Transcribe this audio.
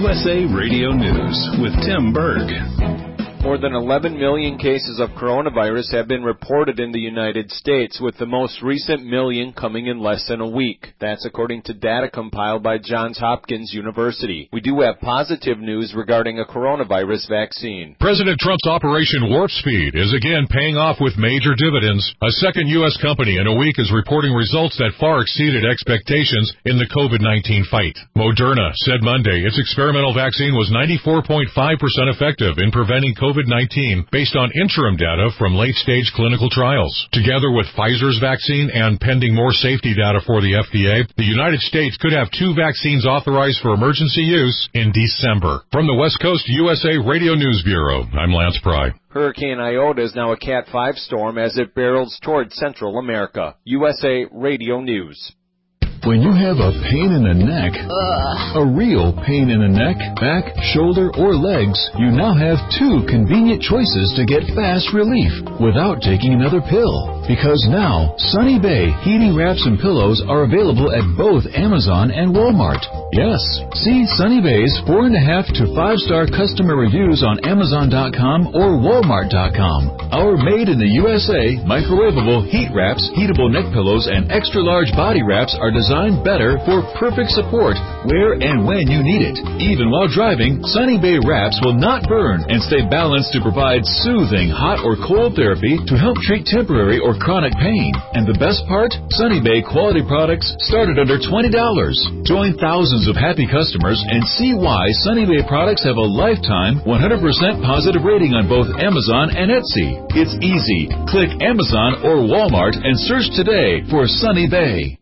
USA Radio News with Tim Berg. More than 11 million cases of coronavirus have been reported in the United States, with the most recent million coming in less than a week. That's according to data compiled by Johns Hopkins University. We do have positive news regarding a coronavirus vaccine. President Trump's Operation Warp Speed is again paying off with major dividends. A second U.S. company in a week is reporting results that far exceeded expectations in the COVID-19 fight. Moderna said Monday its experimental vaccine was 94.5% effective in preventing COVID-19 based on interim data from late-stage clinical trials. Together with Pfizer's vaccine and pending more safety data for the FDA, the United States could have 2 vaccines authorized for emergency use in December. From the West Coast USA Radio News Bureau, I'm Lance Pry. Hurricane Iota is now a Cat 5 storm as it barrels toward Central America. USA Radio News. When you have a pain in the neck, a real pain in the neck, back, shoulder, or legs, you now have 2 convenient choices to get fast relief without taking another pill. Because now, Sunny Bay heating wraps and pillows are available at both Amazon and Walmart. Yes, see Sunny Bay's 4.5 to 5-star customer reviews on Amazon.com or Walmart.com. Our made in the USA microwavable heat wraps, heatable neck pillows, and extra large body wraps are designed better for perfect support where and when you need it. Even while driving, Sunny Bay wraps will not burn and stay balanced to provide soothing hot or cold therapy to help treat temporary or chronic pain. And the best part? Sunny Bay quality products start at under $20. Join thousands of happy customers and see why Sunny Bay products have a lifetime 100% positive rating on both Amazon and Etsy. It's easy. Click Amazon or Walmart and search today for Sunny Bay.